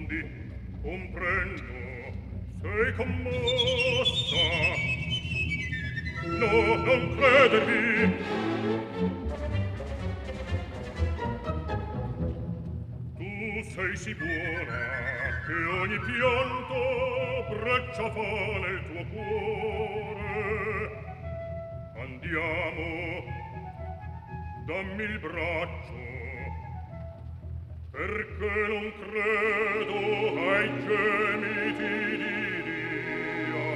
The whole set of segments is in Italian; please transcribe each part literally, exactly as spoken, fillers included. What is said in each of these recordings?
rispondi, comprendo, sei commossa. No, non credermi. Tu sei sì buona che ogni pianto breccia fa nel tuo cuore. Andiamo, dammi il braccio, perché non credo ai gemiti di Dio.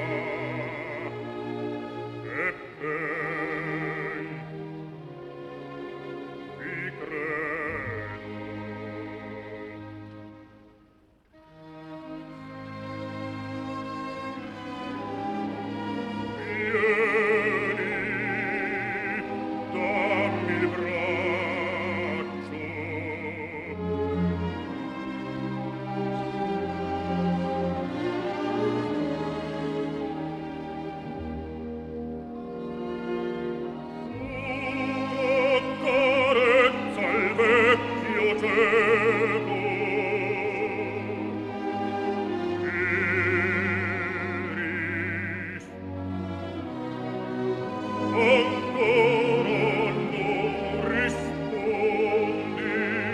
E ben, vi credo. Vieni, dammi il braccio. Accarezza il vecchio cieco. Iris, ancora non rispondi.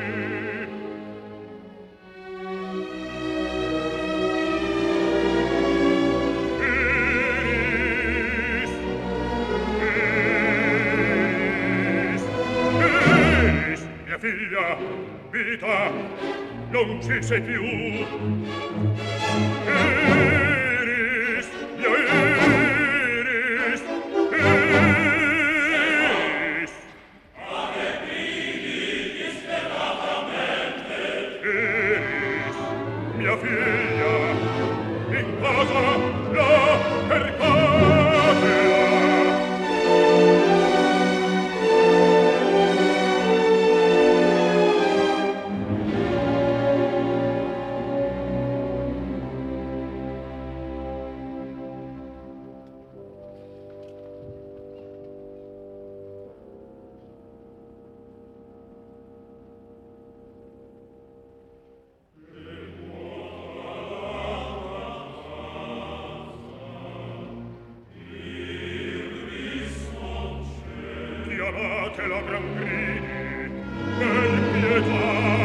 Iris, Iris, Iris, mia figlia, vita, non ci sei più. Iris, mia Iris, Iris. Iris, mia figlia, in casa la Percatea. Chiamate la Gambrini, per pietà.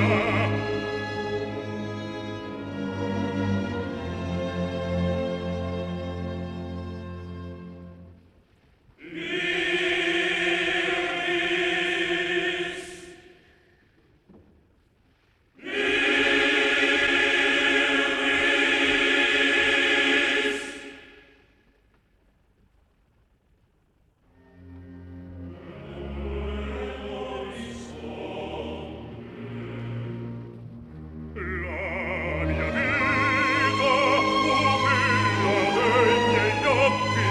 La mia vita, pupilla dei miei occhi,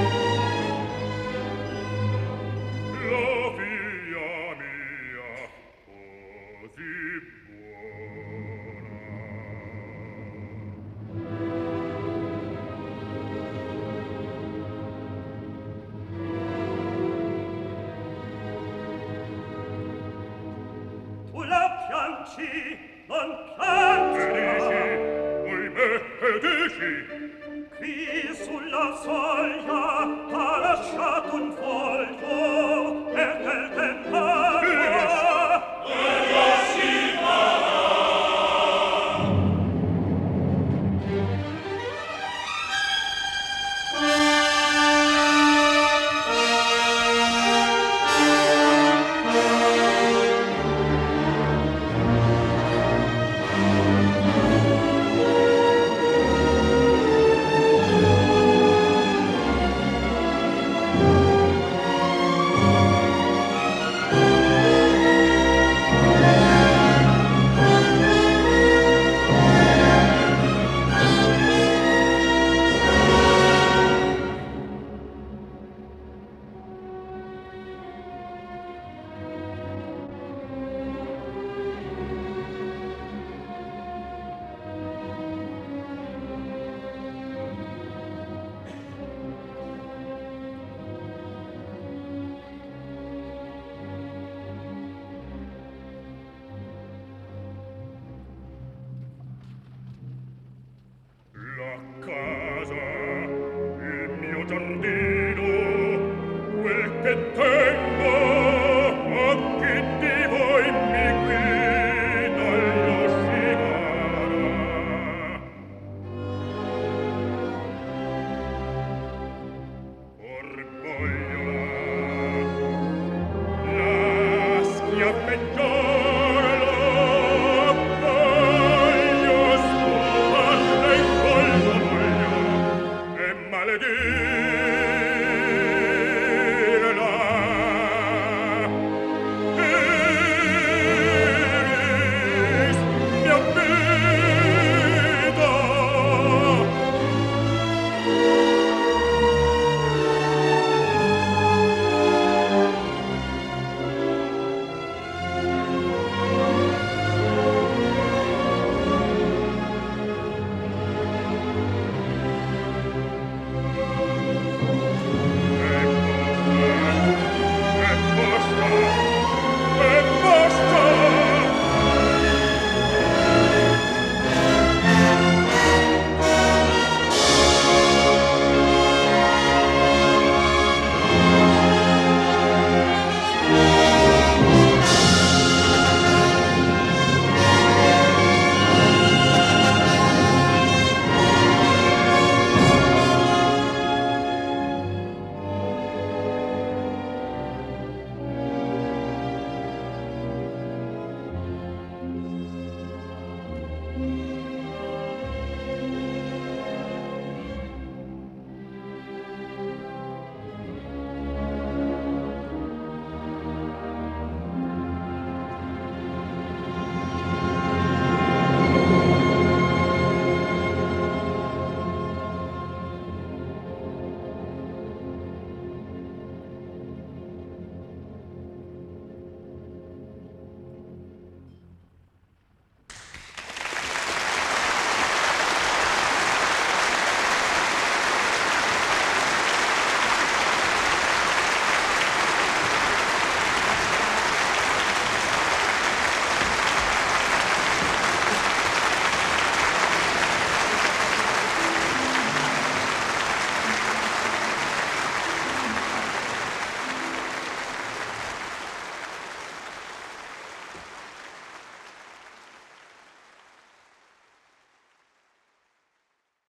la figlia mia, così buona. Tu la piangi, non piangi. E dici, oimè, e dici? Qui sulla soglia ha lasciato un foglio